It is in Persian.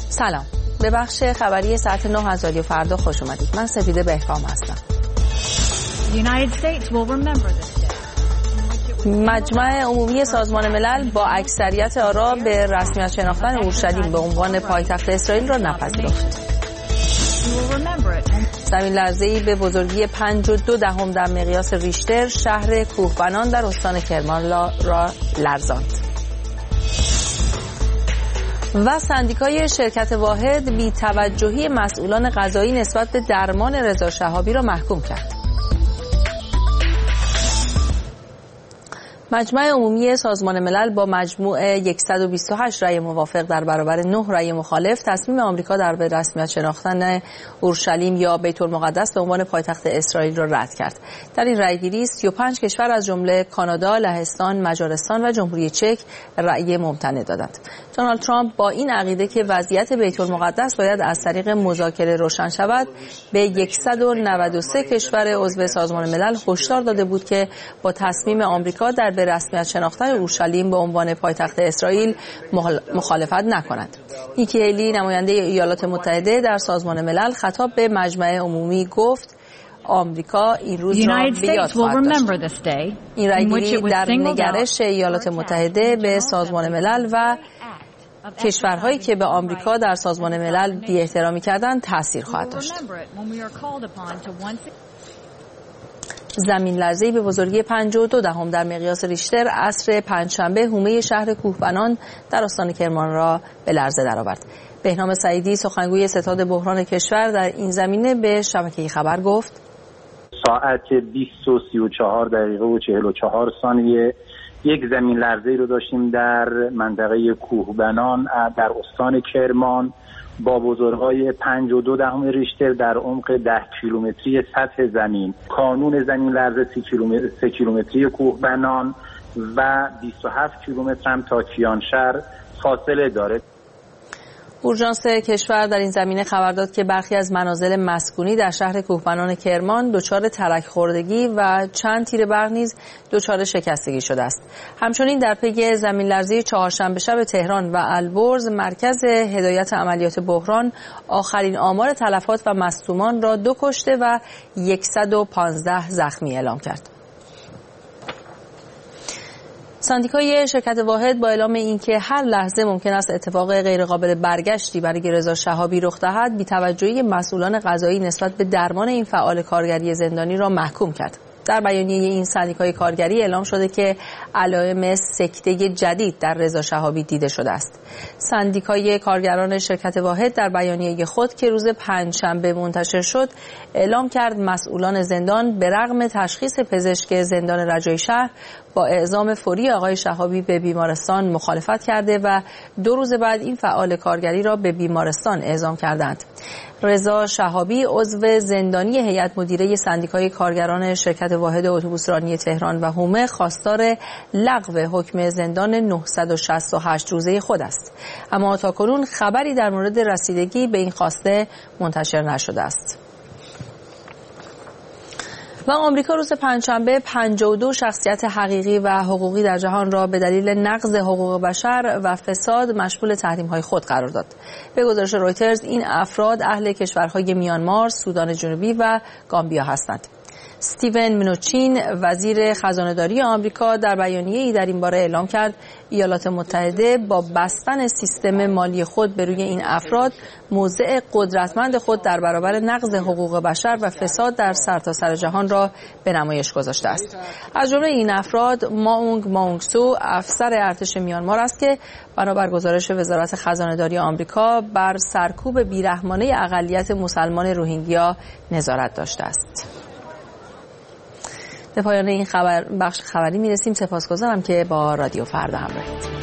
سلام، به بخش خبری ساعت 9 از رادیو فردا خوش اومدید. من سپیده بهکام هستم. مجمع عمومی سازمان ملل با اکثریت آرا به رسمیت شناختن اورشلیم به عنوان پایتخت اسرائیل را نپذیرفت. زمین لرزه‌ای به بزرگی 5.2 در مقیاس ریشتر شهر کوهبنان در استان کرمان را لرزاند. و سندیکای شرکت واحد بی‌توجهی مسئولان قضایی نسبت به درمان رضا شهابی را محکوم کرد. مجمع عمومی سازمان ملل با مجموع 128 رأی موافق در برابر 9 رأی مخالف تصمیم آمریکا در به رسمیت شناختن اورشلیم یا بیت المقدس به عنوان پایتخت اسرائیل را رد کرد. در این رأیگیری 35 کشور از جمله کانادا، لهستان، مجارستان و جمهوری چک رأی ممتنع دادند. دونالد ترامپ با این عقیده که وضعیت بیت المقدس باید از طریق مذاکره روشن شود، به 193 کشور عضو سازمان ملل هشدار داده بود که با تصمیم آمریکا در به رسمیت شناختن اورشلیم به عنوان پایتخت اسرائیل مخالفت نکند. نیکی هیلی، نماینده ایالات متحده در سازمان ملل، خطاب به مجمع عمومی گفت آمریکا این روز را به یاد خواهد داشت. این رأیگیری در نگرش ایالات متحده به سازمان ملل و کشورهایی که به آمریکا در سازمان ملل بی‌احترامی کردند تأثیر خواهد داشت. زمین لرزه‌ای به بزرگی 5.2 در مقیاس ریشتر عصر پنجشنبه حومه شهر کوهبنان در استان کرمان را به لرزه درآورد. بهنام سعیدی، سخنگوی ستاد بحران کشور، در این زمینه به شبکه خبر گفت ساعت 20:34 یک زمین لرزه‌ای رو داشتیم در منطقه کوهبنان در استان کرمان با بزرگی 5.2 ریشتر در عمق 10 کیلومتری سطح زمین. کانون زمین لرزه 3 کیلومتری کوهبنان و 27 کیلومتر هم تا کیانشهر فاصله داره. اورژانس کشور در این زمینه خبر داد که برخی از منازل مسکونی در شهر کوهبنان کرمان دچار ترک خوردگی و چند تیر برق نیز دچار شکستگی شده است. همچنین در پی زمین لرزه چهارشنبه شب تهران و البرز، مرکز هدایت عملیات بحران آخرین آمار تلفات و مصدومان را 2 کشته و 115 زخمی اعلام کرد. سندیکای شرکت واحد با اعلام اینکه هر لحظه ممکن است اتفاق غیرقابل برگشتی برای رضا شهابی رخ دهد، بی‌توجهی مسئولان قضایی نسبت به درمان این فعال کارگری زندانی را محکوم کرد. در بیانیه این سندیکای کارگری اعلام شده که علائم سکته جدید در رضا شهابی دیده شده است. سندیکای کارگران شرکت واحد در بیانیه خود که روز پنجشنبه منتشر شد اعلام کرد مسئولان زندان به رغم تشخیص پزشک زندان رجایی شهر با اعزام فوری آقای شهابی به بیمارستان مخالفت کرده و 2 روز بعد این فعال کارگری را به بیمارستان اعزام کردند. رضا شهابی عضو زندانی هیئت مدیره سندیکای کارگران شرکت واحد اتوبوسرانی تهران و حومه خواستار لغو حکم زندان 968 روزه خود است، اما تاکنون خبری در مورد رسیدگی به این خواسته منتشر نشده است. و آمریکا روز پنجشنبه 52 شخصیت حقیقی و حقوقی در جهان را به دلیل نقض حقوق بشر و فساد مشمول تحریم‌های خود قرار داد. به گزارش رویترز این افراد اهل کشورهای میانمار، سودان جنوبی و گامبیا هستند. استیون منوچین، وزیر خزانه‌داری آمریکا، در بیانیه‌ای در این باره اعلام کرد ایالات متحده با بستن سیستم مالی خود به روی این افراد موضع قدرتمند خود در برابر نقض حقوق بشر و فساد در سرتاسر جهان را به نمایش گذاشته است. از جمله این افراد ماونگ سو، افسر ارتش میانمار است که بنابر گزارش وزارت خزانه‌داری آمریکا بر سرکوب بیرحمانه اقلیت مسلمان روهینگیا نظارت داشته است. به پایان این بخش خبری میرسیم. سپاسگزارم که با رادیو فردا همراهید.